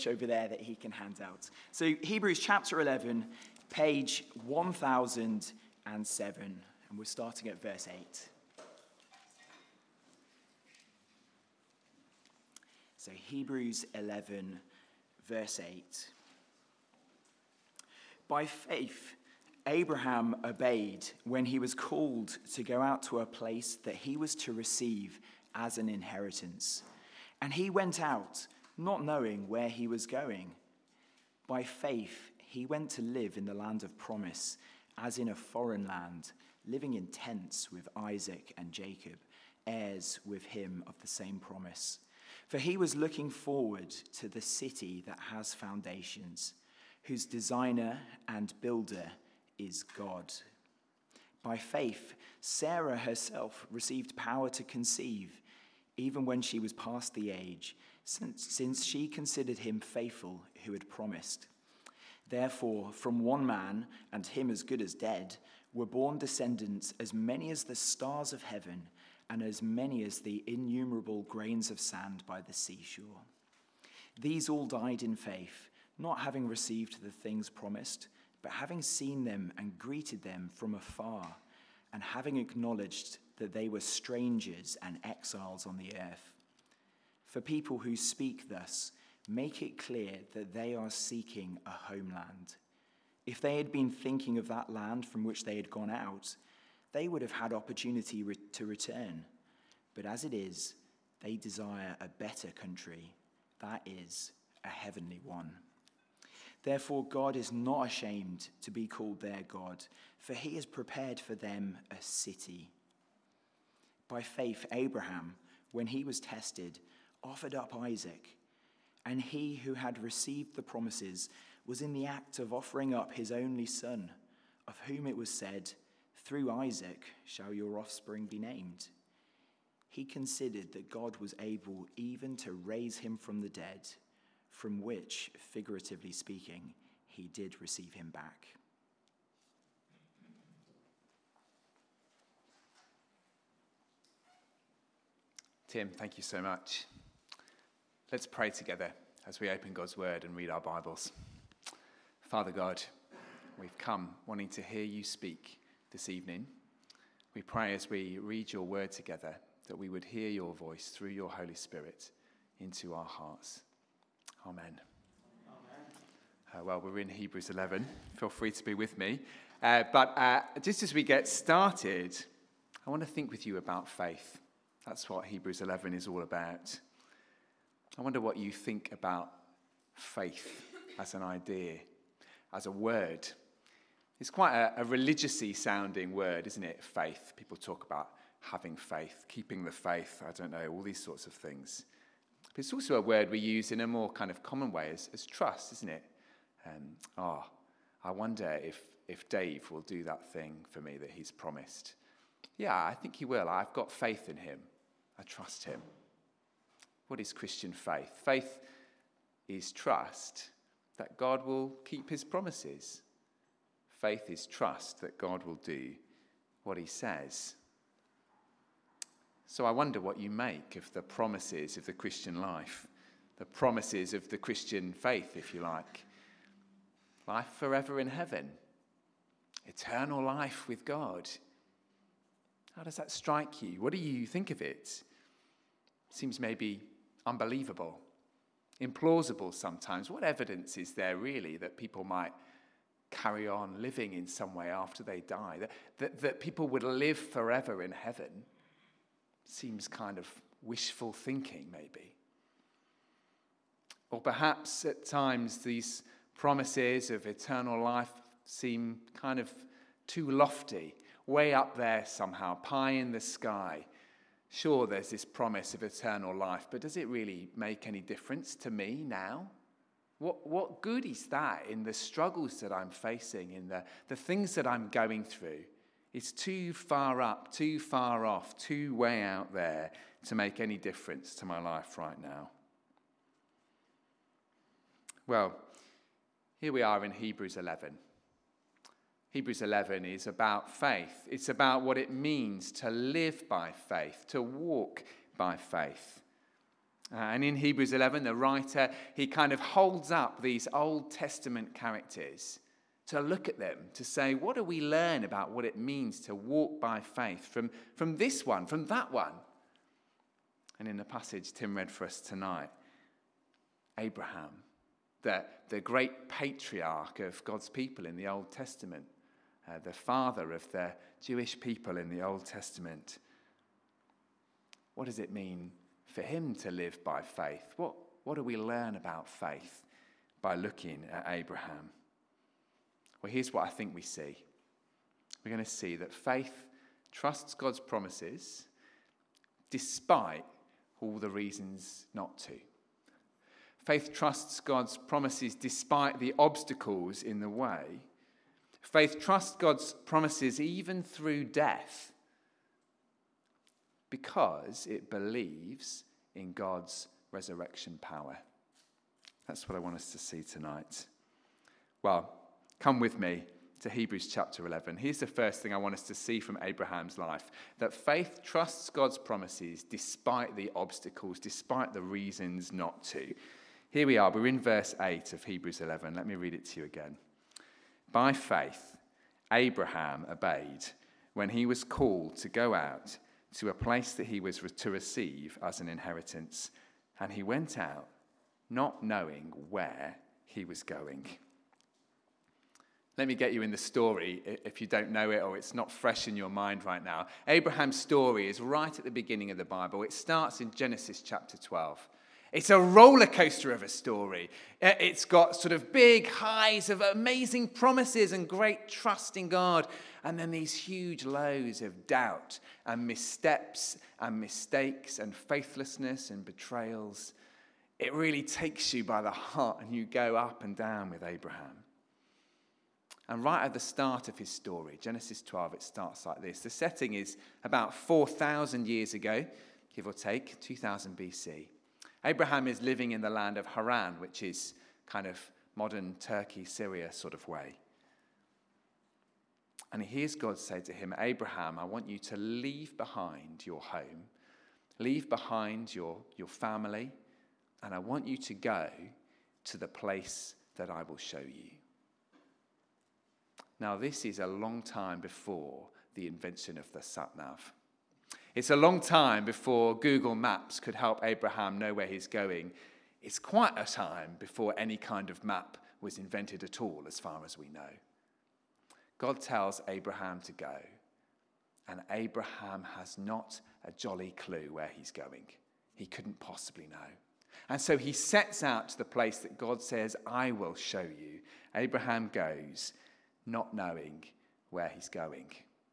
over there that he can hand out. So Hebrews chapter 11, page 1007, and we're starting at verse 8. So Hebrews 11, verse 8. By faith, Abraham obeyed when he was called to go out to a place that he was to receive as an inheritance. And he went out, not knowing where he was going. By faith, he went to live in the land of promise, as in a foreign land, living in tents with Isaac and Jacob, heirs with him of the same promise. For he was looking forward to the city that has foundations, whose designer and builder is God. By faith, Sarah herself received power to conceive, even when she was past the age, since she considered him faithful who had promised. Therefore, from one man, and him as good as dead, were born descendants as many as the stars of heaven, and as many as the innumerable grains of sand by the seashore. These all died in faith, not having received the things promised, but having seen them and greeted them from afar, and having acknowledged that they were strangers and exiles on the earth. For people who speak thus, make it clear that they are seeking a homeland. If they had been thinking of that land from which they had gone out, they would have had opportunity to return. But as it is, they desire a better country, that is, a heavenly one. Therefore, God is not ashamed to be called their God, for he has prepared for them a city. By faith, Abraham, when he was tested, offered up Isaac, and he who had received the promises was in the act of offering up his only son, of whom it was said, "Through Isaac shall your offspring be named." He considered that God was able even to raise him from the dead, from which, figuratively speaking, he did receive him back. Tim, thank you so much. Let's pray together as we open God's word and read our Bibles. Father God, we've come wanting to hear you speak this evening. We pray as we read your word together that we would hear your voice through your Holy Spirit into our hearts. Amen. Well, we're in Hebrews 11. Feel free to be with me. But just as we get started, I want to think with you about faith. That's what Hebrews 11 is all about. I wonder what you think about faith as an idea, as a word. It's quite a religious-y sounding word, isn't it? Faith. People talk about having faith, keeping the faith, I don't know, all these sorts of things. But it's also a word we use in a more kind of common way as trust, isn't it? I wonder if Dave will do that thing for me that he's promised. Yeah, I think he will. I've got faith in him. I trust him. What is Christian faith? Faith is trust that God will keep his promises. Faith is trust that God will do what he says. So I wonder what you make of the promises of the Christian life, the promises of the Christian faith, if you like. Life forever in heaven, eternal life with God. How does that strike you? What do you think of it? Seems maybe unbelievable, implausible sometimes. What evidence is there really that people might carry on living in some way after they die? That people would live forever in heaven? Seems kind of wishful thinking, maybe. Or perhaps at times these promises of eternal life seem kind of too lofty, way up there somehow, pie in the sky. Sure, there's this promise of eternal life, but does it really make any difference to me now? What good is that in the struggles that I'm facing, in the things that I'm going through? It's too far up, too far off, too way out there to make any difference to my life right now. Well, here we are in Hebrews 11. Hebrews 11 is about faith. It's about what it means to live by faith, to walk by faith. And in Hebrews 11, the writer, he kind of holds up these Old Testament characters to look at them, to say, what do we learn about what it means to walk by faith from this one, from that one? And in the passage Tim read for us tonight, Abraham, the great patriarch of God's people in the Old Testament, the father of the Jewish people in the Old Testament. What does it mean for him to live by faith? What do we learn about faith by looking at Abraham? Well, here's what I think we see. We're going to see that faith trusts God's promises despite all the reasons not to. Faith trusts God's promises despite the obstacles in the way. Faith trusts God's promises even through death because it believes in God's resurrection power. That's what I want us to see tonight. Well, come with me to Hebrews chapter 11. Here's the first thing I want us to see from Abraham's life, that faith trusts God's promises despite the obstacles, despite the reasons not to. Here we are. We're in verse 8 of Hebrews 11. Let me read it to you again. By faith, Abraham obeyed when he was called to go out to a place that he was to receive as an inheritance. And he went out, not knowing where he was going. Let me get you in the story if you don't know it or it's not fresh in your mind right now. Abraham's story is right at the beginning of the Bible. It starts in Genesis chapter 12. It's a roller coaster of a story. It's got sort of big highs of amazing promises and great trust in God, and then these huge lows of doubt and missteps and mistakes and faithlessness and betrayals. It really takes you by the heart and you go up and down with Abraham. And right at the start of his story, Genesis 12, it starts like this. The setting is about 4,000 years ago, give or take, 2000 BC. Abraham is living in the land of Haran, which is kind of modern Turkey, Syria sort of way. And he hears God say to him, Abraham, I want you to leave behind your home, leave behind your family, and I want you to go to the place that I will show you. Now, this is a long time before the invention of the sat-nav. It's a long time before Google Maps could help Abraham know where he's going. It's quite a time before any kind of map was invented at all, as far as we know. God tells Abraham to go, and Abraham has not a jolly clue where he's going. He couldn't possibly know. And so he sets out to the place that God says, I will show you. Abraham goes, not knowing where he's going.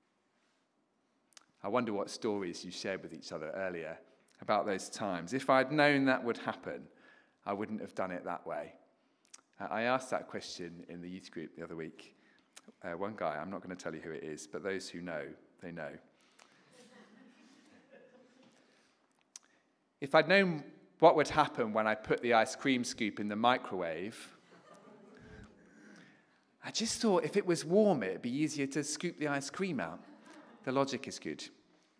I wonder what stories you shared with each other earlier about those times. If I'd known that would happen, I wouldn't have done it that way. I asked that question in the youth group the other week. One guy, I'm not going to tell you who it is, but those who know, they know. If I'd known what would happen when I put the ice cream scoop in the microwave, I just thought if it was warm, it'd be easier to scoop the ice cream out. The logic is good.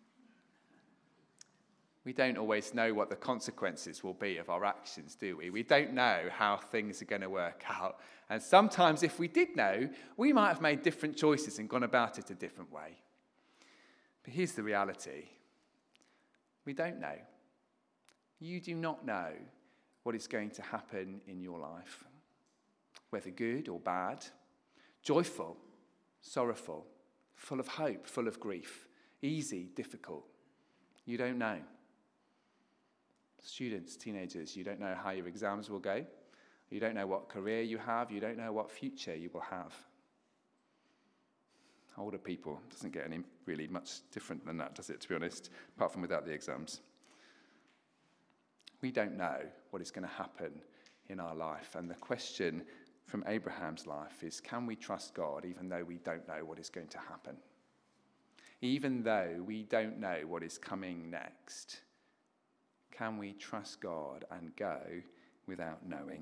We don't always know what the consequences will be of our actions, do we? We don't know how things are going to work out. And sometimes if we did know, we might have made different choices and gone about it a different way. But here's the reality. We don't know. You do not know what is going to happen in your life, whether good or bad, joyful, sorrowful, full of hope, full of grief, easy, difficult. You don't know. Students, teenagers, you don't know how your exams will go. You don't know what career you have. You don't know what future you will have. Older people, doesn't get any really much different than that, does it, to be honest, apart from without the exams. We don't know what is going to happen in our life. And the question from Abraham's life is, can we trust God even though we don't know what is going to happen? Even though we don't know what is coming next, can we trust God and go without knowing?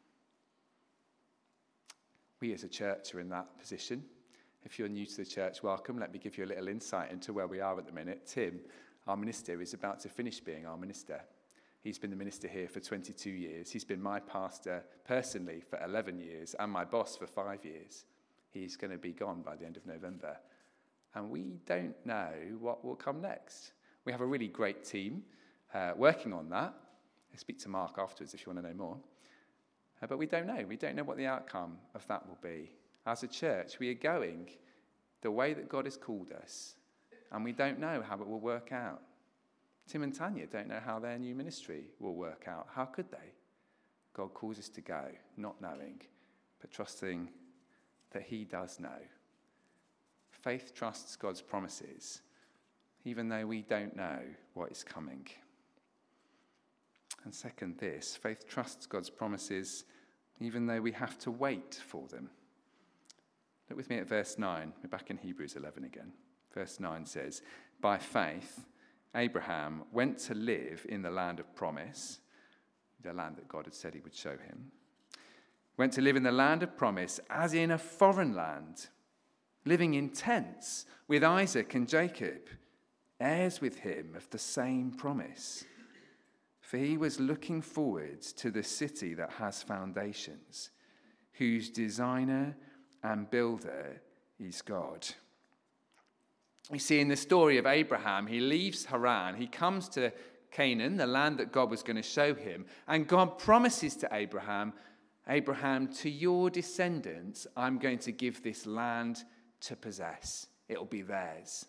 We as a church are in that position. If you're new to the church, welcome. Let me give you a little insight into where we are at the minute. Tim, our minister, is about to finish being our minister. He's been the minister here for 22 years. He's been my pastor personally for 11 years and my boss for 5 years. He's going to be gone by the end of November. And we don't know what will come next. We have a really great team working on that. I'll speak to Mark afterwards if you want to know more. But we don't know. We don't know what the outcome of that will be. As a church, we are going the way that God has called us, and we don't know how it will work out. Tim and Tanya don't know how their new ministry will work out. How could they? God calls us to go, not knowing, but trusting that he does know. Faith trusts God's promises, even though we don't know what is coming. And second, this, faith trusts God's promises, even though we have to wait for them. Look with me at verse 9. We're back in Hebrews 11 again. Verse 9 says, by faith, Abraham went to live in the land of promise, the land that God had said he would show him. Went to live in the land of promise as in a foreign land, living in tents with Isaac and Jacob, heirs with him of the same promise. For he was looking forward to the city that has foundations, whose designer and builder is God. You see, in the story of Abraham, he leaves Haran, he comes to Canaan, the land that God was going to show him, and God promises to Abraham, to your descendants, I'm going to give this land to possess. It'll be theirs.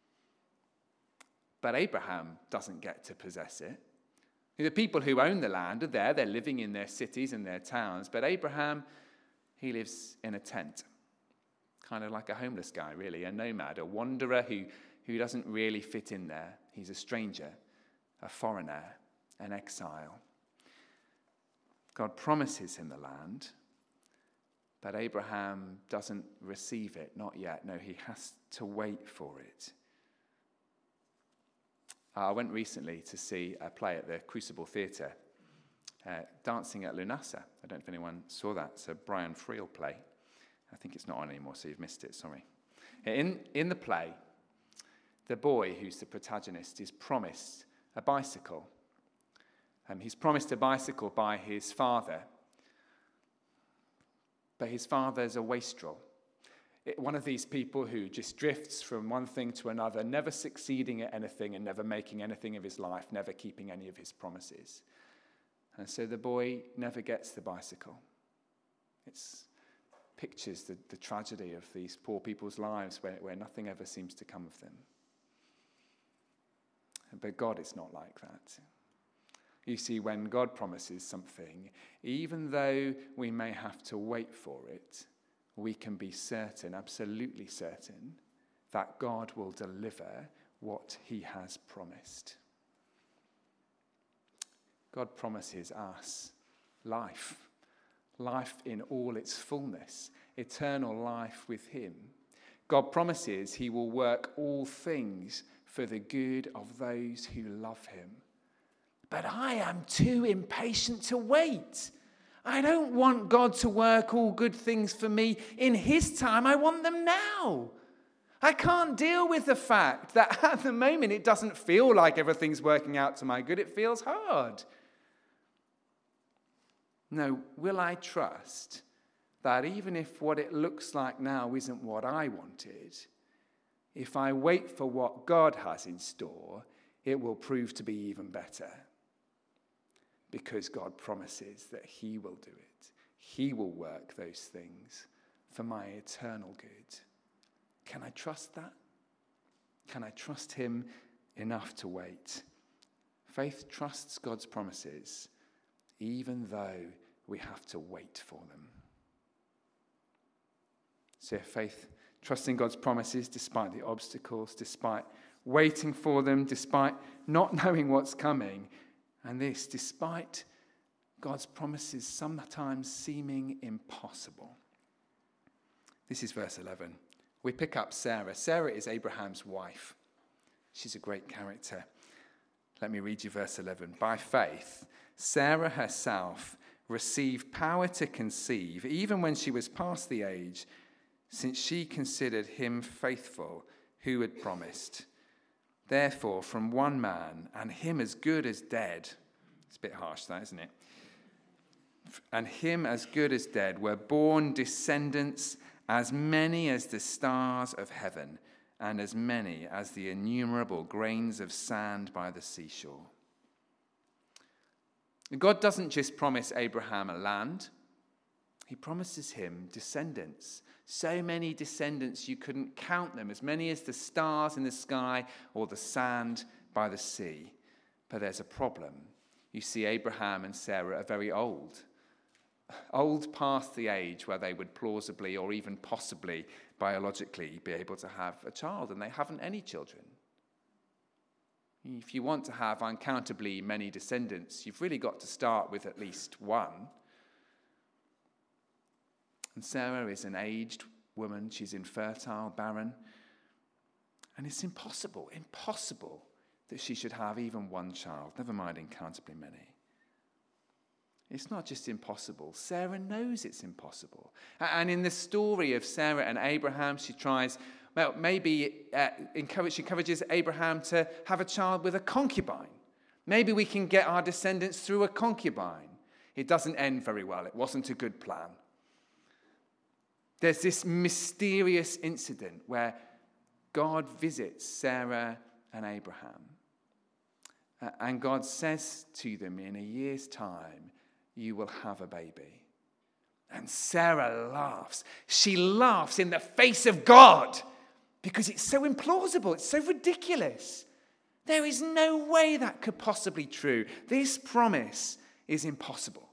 But Abraham doesn't get to possess it. The people who own the land are there, they're living in their cities and their towns, but Abraham, he lives in a tent, kind of like a homeless guy, really, a nomad, a wanderer who doesn't really fit in there. He's a stranger, a foreigner, an exile. God promises him the land, but Abraham doesn't receive it, not yet. No, he has to wait for it. I went recently to see a play at the Crucible Theatre, Dancing at Lunasa. I don't know if anyone saw that. It's a Brian Friel play. I think it's not on anymore, so you've missed it, sorry. In the play, the boy who's the protagonist is promised a bicycle. He's promised a bicycle by his father, but his father's a wastrel. One of these people who just drifts from one thing to another, never succeeding at anything and never making anything of his life, never keeping any of his promises. And so the boy never gets the bicycle. It pictures the tragedy of these poor people's lives where nothing ever seems to come of them. But God is not like that. You see, when God promises something, even though we may have to wait for it, we can be certain, absolutely certain, that God will deliver what he has promised. God promises us life in all its fullness, eternal life with him. God promises he will work all things for the good of those who love him. But I am too impatient to wait. I don't want God to work all good things for me in his time. I want them now. I can't deal with the fact that at the moment it doesn't feel like everything's working out to my good. It feels hard. No, will I trust that even if what it looks like now isn't what I wanted, if I wait for what God has in store, it will prove to be even better? Because God promises that he will do it. He will work those things for my eternal good. Can I trust that? Can I trust him enough to wait? Faith trusts God's promises, even though we have to wait for them. So faith, trusting God's promises despite the obstacles, despite waiting for them, despite not knowing what's coming, and this, despite God's promises sometimes seeming impossible. This is verse 11. We pick up Sarah. Sarah is Abraham's wife. She's a great character. Let me read you verse 11. By faith, Sarah herself received power to conceive, even when she was past the age, since she considered him faithful who had promised. Therefore, from one man, and him as good as dead, It's a bit harsh, that, isn't it? And him as good as dead were born descendants as many as the stars of heaven and as many as the innumerable grains of sand by the seashore. God doesn't just promise Abraham a land. He promises him descendants. So many descendants you couldn't count them, as many as the stars in the sky or the sand by the sea. But there's a problem. You see, Abraham and Sarah are very old past the age where they would plausibly or even possibly biologically be able to have a child, and they haven't any children. If you want to have uncountably many descendants, you've really got to start with at least one. And Sarah is an aged woman. She's infertile, barren. And it's impossible that she should have even one child, never mind incountably many. It's not just impossible. Sarah knows it's impossible. And in the story of Sarah and Abraham, she tries, she encourages Abraham to have a child with a concubine. Maybe we can get our descendants through a concubine. It doesn't end very well. It wasn't a good plan. There's this mysterious incident where God visits Sarah and Abraham. And God says to them, in a year's time, you will have a baby. And Sarah laughs. She laughs in the face of God because it's so implausible. It's so ridiculous. There is no way that could possibly be true. This promise is impossible.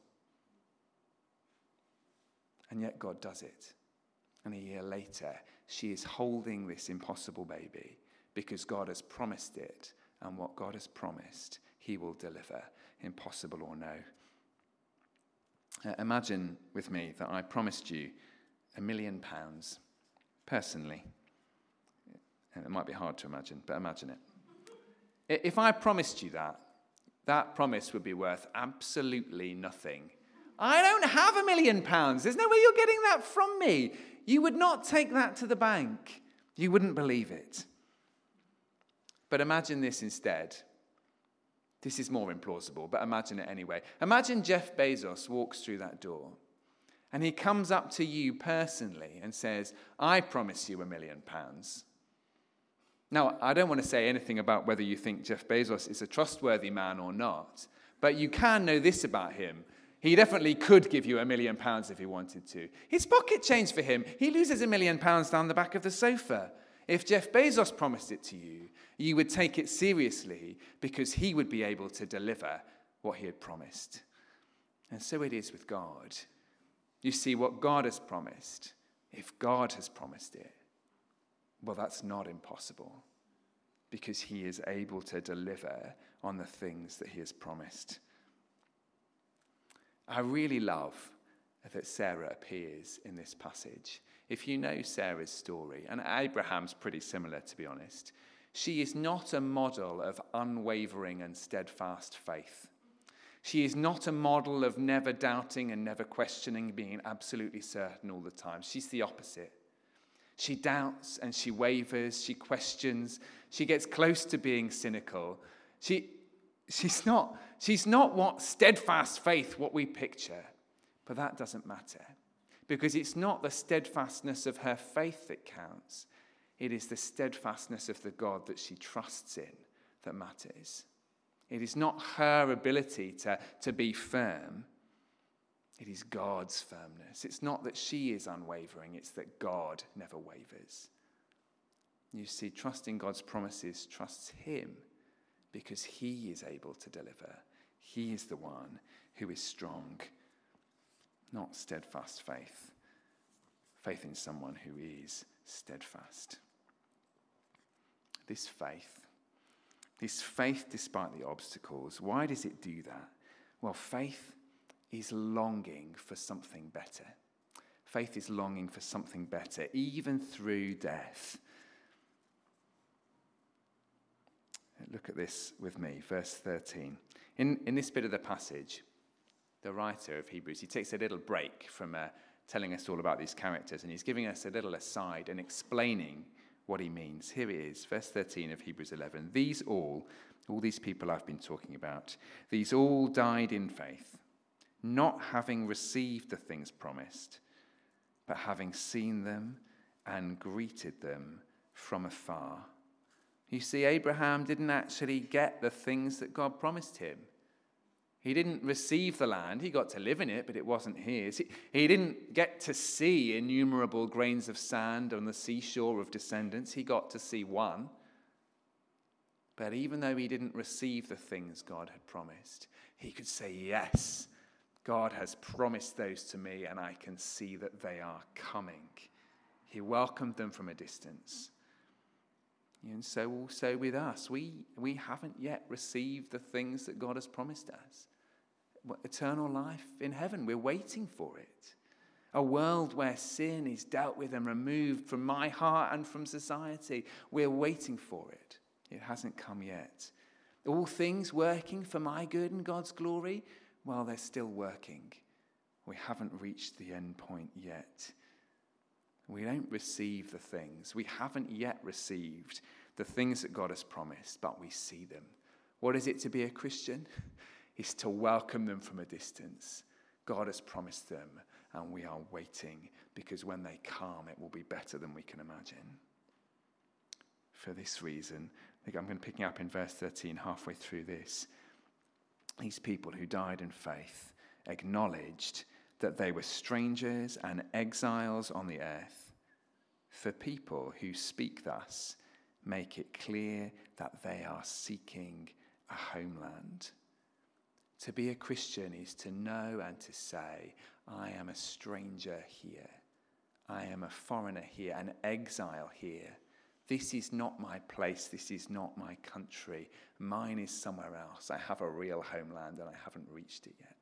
And yet God does it. And a year later, she is holding this impossible baby because God has promised it. And what God has promised, he will deliver, impossible or no. Imagine with me that I promised you £1 million personally. And it might be hard to imagine, but imagine it. If I promised you that promise would be worth absolutely nothing. I don't have £1 million. There's no way you're getting that from me. You would not take that to the bank. You wouldn't believe it. But imagine this instead. This is more implausible, but imagine it anyway. Imagine Jeff Bezos walks through that door and he comes up to you personally and says, I promise you £1 million. Now, I don't want to say anything about whether you think Jeff Bezos is a trustworthy man or not, but you can know this about him. He definitely could give you £1 million if he wanted to. It's pocket change for him. He loses £1 million down the back of the sofa. If Jeff Bezos promised it to you, you would take it seriously because he would be able to deliver what he had promised. And so it is with God. You see, what God has promised, if God has promised it, well, that's not impossible because he is able to deliver on the things that he has promised. I really love that Sarah appears in this passage. If you know Sarah's story, and Abraham's pretty similar, to be honest, she is not a model of unwavering and steadfast faith. She is not a model of never doubting and never questioning, being absolutely certain all the time. She's the opposite. She doubts and she wavers, she questions, she gets close to being cynical. She's not what steadfast faith, what we picture. But that doesn't matter. Because it's not the steadfastness of her faith that counts. It is the steadfastness of the God that she trusts in that matters. It is not her ability to be firm. It is God's firmness. It's not that she is unwavering. It's that God never wavers. You see, trusting God's promises trusts him because he is able to deliver. He is the one who is strong. Not steadfast faith. Faith in someone who is steadfast. This faith despite the obstacles, why does it do that? Well, faith is longing for something better. Faith is longing for something better, even through death. Look at this with me, verse 13. In this bit of the passage, the writer of Hebrews, he takes a little break from telling us all about these characters, and he's giving us a little aside and explaining what he means. Here it is, verse 13 of Hebrews 11. These all All these people I've been talking about, these all died in faith, not having received the things promised, but having seen them and greeted them from afar. You see, Abraham didn't actually get the things that God promised him. He didn't receive the land. He got to live in it, but it wasn't his. He didn't get to see innumerable grains of sand on the seashore of descendants. He got to see one. But even though he didn't receive the things God had promised, he could say, yes, God has promised those to me, and I can see that they are coming. He welcomed them from a distance. And so also with us, we haven't yet received the things that God has promised us. Eternal life in heaven, we're waiting for it. A world where sin is dealt with and removed from my heart and from society, we're waiting for it. It hasn't come yet. All things working for my good and God's glory, well, they're still working. We haven't reached the end point yet. We don't receive the things. We haven't yet received the things that God has promised, but we see them. What is it to be a Christian? It's to welcome them from a distance. God has promised them, and we are waiting, because when they come, it will be better than we can imagine. For this reason, I think I'm going to pick up in verse 13, halfway through this. These people who died in faith acknowledged that they were strangers and exiles on the earth. For people who speak thus, make it clear that they are seeking a homeland. To be a Christian is to know and to say, I am a stranger here. I am a foreigner here, an exile here. This is not my place. This is not my country. Mine is somewhere else. I have a real homeland and I haven't reached it yet.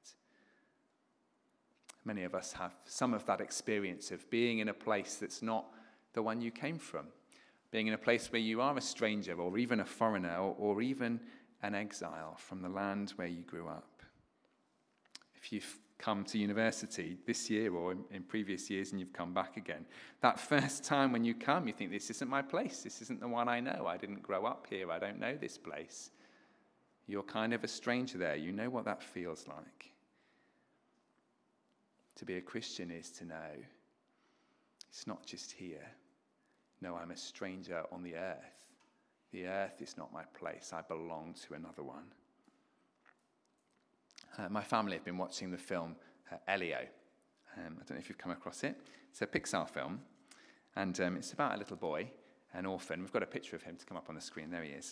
Many of us have some of that experience of being in a place that's not the one you came from. Being in a place where you are a stranger or even a foreigner or even an exile from the land where you grew up. If you've come to university this year or in previous years and you've come back again, that first time when you come, you think, this isn't my place. This isn't the one I know. I didn't grow up here. I don't know this place. You're kind of a stranger there. You know what that feels like. To be a Christian is to know it's not just here. No, I'm a stranger on the earth. The earth is not my place. I belong to another one. My family have been watching the film Elio. I don't know if you've come across it. It's a Pixar film, and it's about a little boy, an orphan. We've got a picture of him to come up on the screen. There he is.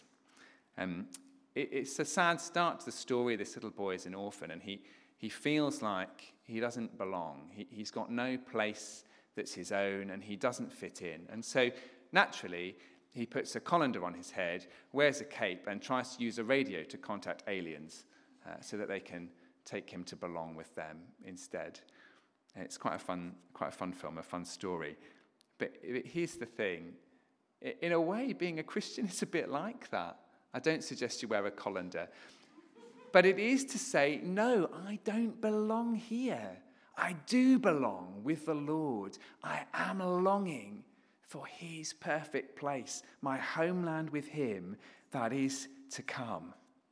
It's a sad start to the story. This little boy is an orphan, and he feels like he doesn't belong. He's got no place that's his own, and he doesn't fit in. And so, naturally, he puts a colander on his head, wears a cape, and tries to use a radio to contact aliens so that they can take him to belong with them instead. It's quite a fun film, a fun story. But here's the thing. In a way, being a Christian is a bit like that. I don't suggest you wear a colander. But it is to say, no, I don't belong here. I do belong with the Lord. I am longing for his perfect place, my homeland with him that is to come.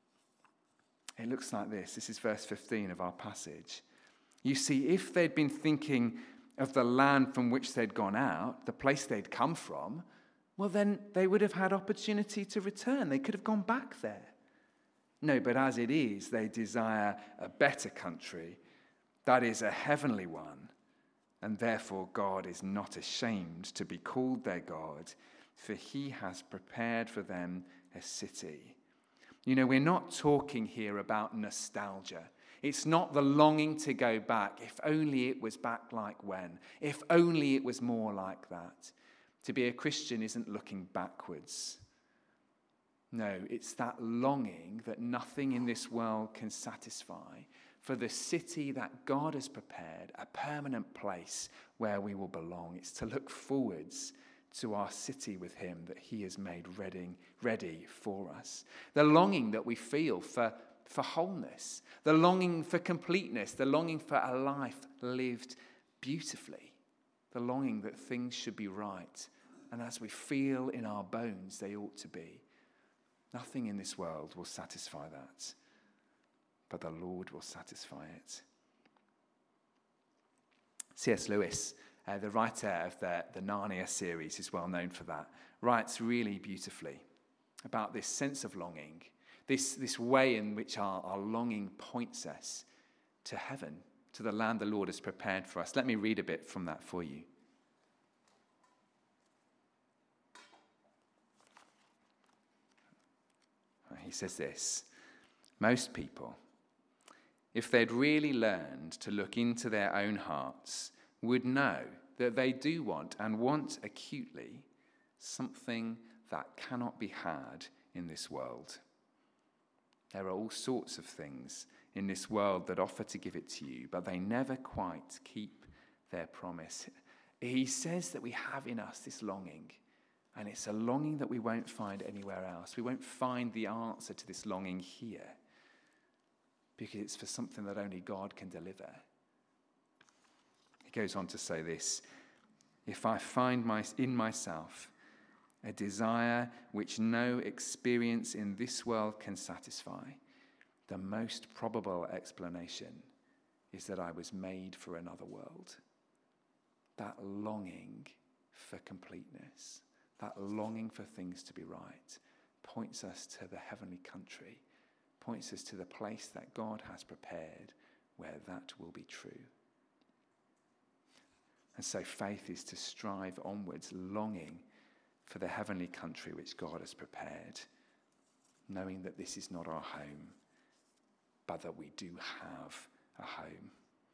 It looks like this. This is verse 15 of our passage. You see, if they'd been thinking of the land from which they'd gone out, the place they'd come from, well, then they would have had opportunity to return. They could have gone back there. No, but as it is, they desire a better country, that is a heavenly one, and therefore God is not ashamed to be called their God, for he has prepared for them a city. You know, we're not talking here about nostalgia. It's not the longing to go back. If only it was back like when. If only it was more like that. To be a Christian isn't looking backwards. No, it's that longing that nothing in this world can satisfy for the city that God has prepared, a permanent place where we will belong. It's to look forwards to our city with him that he has made ready for us. The longing that we feel for wholeness, the longing for completeness, the longing for a life lived beautifully, the longing that things should be right, and as we feel in our bones, they ought to be. Nothing in this world will satisfy that, but the Lord will satisfy it. C.S. Lewis, the writer of the Narnia series, is well known for that, writes really beautifully about this sense of longing, this way in which our longing points us to heaven, to the land the Lord has prepared for us. Let me read a bit from that for you. He says this: most people, if they'd really learned to look into their own hearts, would know that they do want, and want acutely, something that cannot be had in this world. There are all sorts of things in this world that offer to give it to you, but they never quite keep their promise. He says that we have in us this longing, and it's a longing that we won't find anywhere else. We won't find the answer to this longing here, because it's for something that only God can deliver. He goes on to say this: if I find in myself a desire which no experience in this world can satisfy, the most probable explanation is that I was made for another world. That longing for completeness, that longing for things to be right, points us to the heavenly country, points us to the place that God has prepared where that will be true. And so faith is to strive onwards, longing for the heavenly country which God has prepared, knowing that this is not our home, but that we do have a home.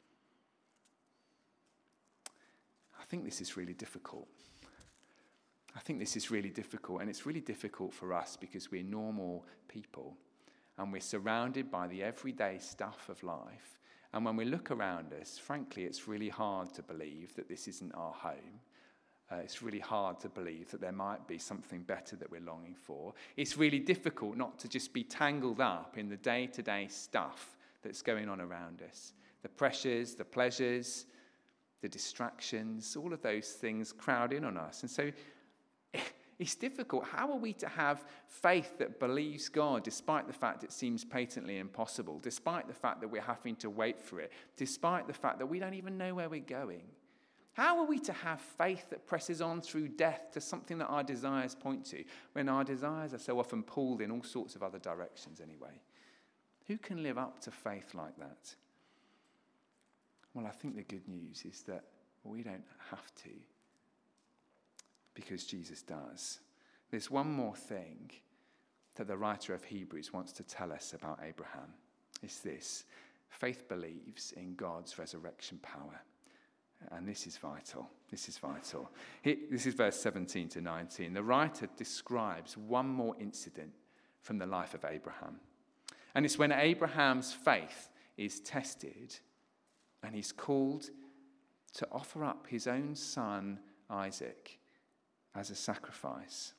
I think this is really difficult. And it's really difficult for us because we're normal people and we're surrounded by the everyday stuff of life. And when we look around us, frankly, it's really hard to believe that this isn't our home. It's really hard to believe that there might be something better that we're longing for. It's really difficult not to just be tangled up in the day-to-day stuff that's going on around us. The pressures, the pleasures, the distractions, all of those things crowd in on us. And so it's difficult. How are we to have faith that believes God despite the fact it seems patently impossible, despite the fact that we're having to wait for it, despite the fact that we don't even know where we're going? How are we to have faith that presses on through death to something that our desires point to, when our desires are so often pulled in all sorts of other directions anyway? Who can live up to faith like that? Well, I think the good news is that we don't have to, because Jesus does. There's one more thing that the writer of Hebrews wants to tell us about Abraham. It's this: faith believes in God's resurrection power. And this is vital. This is verse 17 to 19. The writer describes one more incident from the life of Abraham. And it's when Abraham's faith is tested and he's called to offer up his own son, Isaac, as a sacrifice.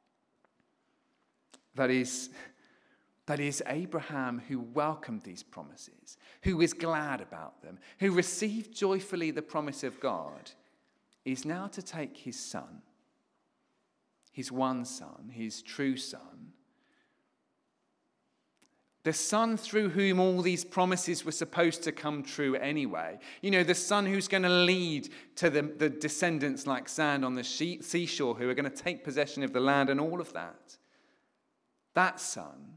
That is Abraham who welcomed these promises, who was glad about them, who received joyfully the promise of God, is now to take his son, his one son, his true son, the son through whom all these promises were supposed to come true anyway. You know, the son who's going to lead to the descendants like sand on the seashore who are going to take possession of the land and all of that. That son.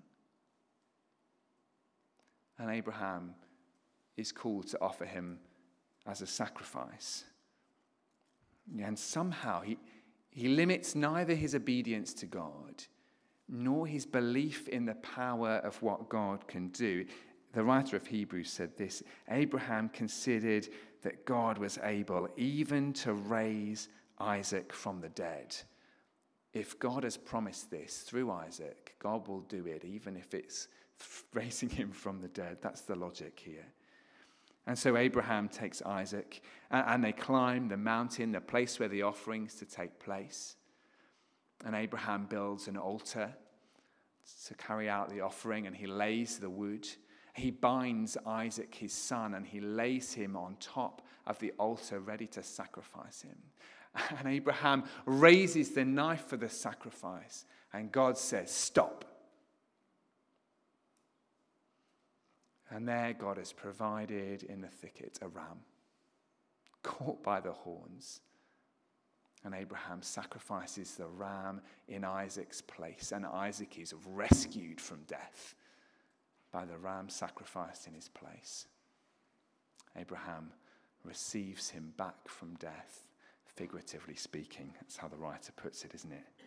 And Abraham is called to offer him as a sacrifice. And somehow he limits neither his obedience to God nor his belief in the power of what God can do. The writer of Hebrews said this: Abraham considered that God was able even to raise Isaac from the dead. If God has promised this through Isaac, God will do it, even if it's raising him from the dead. That's the logic here. And so Abraham takes Isaac and they climb the mountain, the place where the offerings to take place. And Abraham builds an altar to carry out the offering, and he lays the wood. He binds Isaac, his son, and he lays him on top of the altar ready to sacrifice him. And Abraham raises the knife for the sacrifice, and God says, "Stop. And there God has provided in the thicket a ram, caught by the horns. And Abraham sacrifices the ram in Isaac's place, and Isaac is rescued from death by the ram sacrificed in his place. Abraham receives him back from death, figuratively speaking. That's how the writer puts it, isn't it?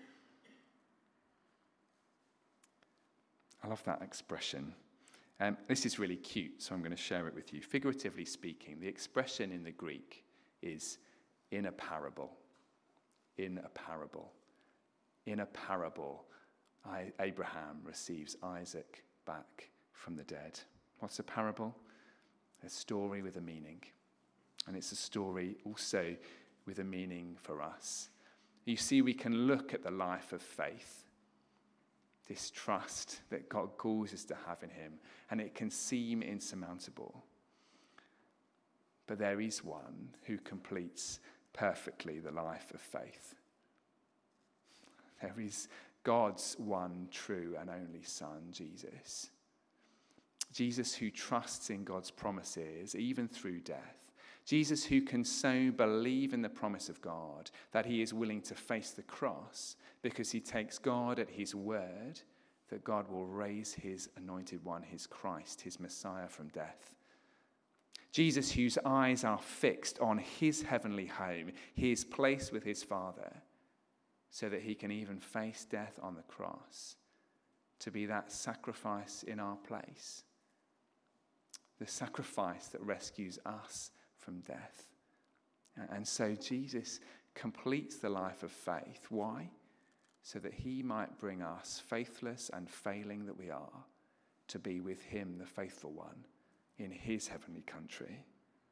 I love that expression. This is really cute, so I'm going to share it with you. Figuratively speaking, the expression in the Greek is in a parable. In a parable. In a parable, Abraham receives Isaac back from the dead. What's a parable? A story with a meaning. And it's a story also with a meaning for us. You see, we can look at the life of faith, this trust that God calls us to have in him, and it can seem insurmountable. But there is one who completes perfectly the life of faith. There is God's one true and only Son, Jesus. Jesus who trusts in God's promises, even through death. Jesus who can so believe in the promise of God that he is willing to face the cross because he takes God at his word that God will raise his anointed one, his Christ, his Messiah from death. Jesus whose eyes are fixed on his heavenly home, his place with his Father, so that he can even face death on the cross to be that sacrifice in our place. The sacrifice that rescues us from death. And so Jesus completes the life of faith. Why? So that he might bring us, faithless and failing that we are, to be with him, the faithful one, in his heavenly country.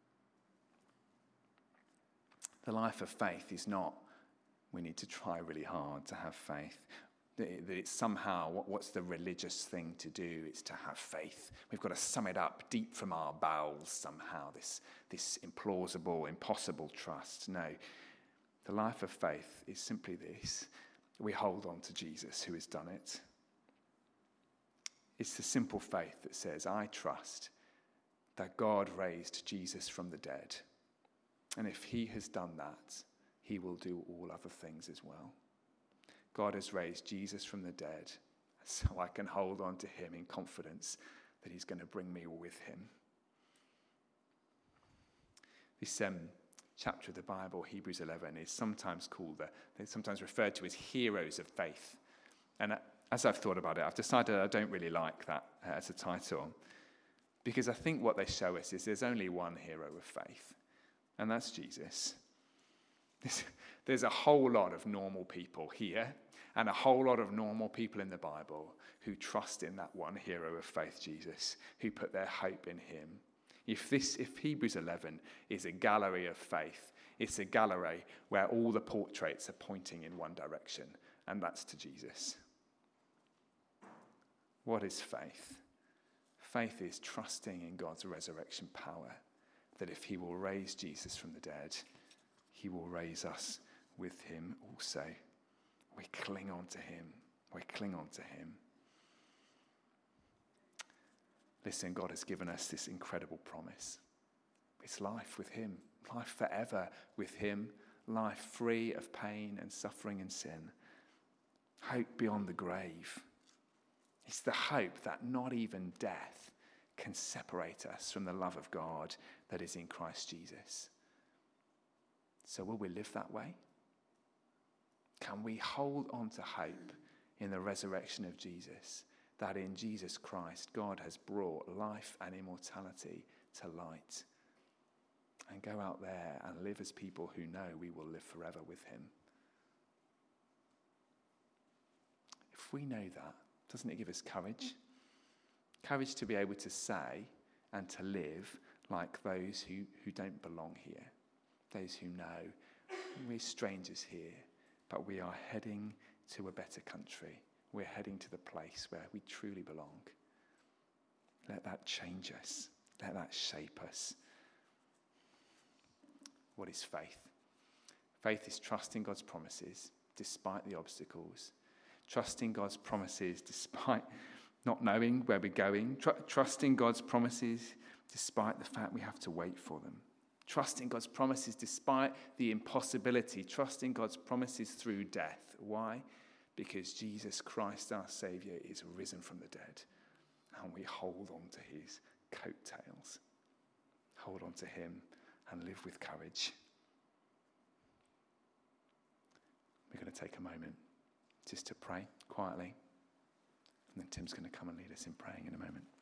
The life of faith is not, we need to try really hard to have faith. That it's somehow, what's the religious thing to do? It's to have faith. We've got to sum it up deep from our bowels somehow, this implausible, impossible trust. No, the life of faith is simply this. We hold on to Jesus who has done it. It's the simple faith that says, I trust that God raised Jesus from the dead. And if he has done that, he will do all other things as well. God has raised Jesus from the dead, so I can hold on to him in confidence that he's going to bring me with him. This chapter of the Bible, Hebrews 11, is sometimes sometimes referred to as heroes of faith. And as I've thought about it, I've decided I don't really like that as a title, because I think what they show us is there's only one hero of faith, and that's Jesus. There's a whole lot of normal people here and a whole lot of normal people in the Bible who trust in that one hero of faith, Jesus, who put their hope in him. If Hebrews 11 is a gallery of faith, it's a gallery where all the portraits are pointing in one direction, and that's to Jesus. What is faith? Faith is trusting in God's resurrection power, that if he will raise Jesus from the dead, he will raise us with him also. We cling on to him. We cling on to him. Listen, God has given us this incredible promise. It's life with him, life forever with him, life free of pain and suffering and sin, hope beyond the grave. It's the hope that not even death can separate us from the love of God that is in Christ Jesus. So will we live that way? Can we hold on to hope in the resurrection of Jesus, that in Jesus Christ God has brought life and immortality to light, and go out there and live as people who know we will live forever with him? If we know that, doesn't it give us courage? Courage to be able to say and to live like those who don't belong here. Those who know we're strangers here, but we are heading to a better country. We're heading to the place where we truly belong. Let that change us. Let that shape us. What is faith? Faith is trusting God's promises despite the obstacles. Trusting God's promises despite not knowing where we're going, trusting God's promises despite the fact we have to wait for them. Trusting God's promises despite the impossibility. Trusting God's promises through death. Why? Because Jesus Christ, our Saviour, is risen from the dead. And we hold on to his coattails. Hold on to him and live with courage. We're going to take a moment just to pray quietly. And then Tim's going to come and lead us in praying in a moment.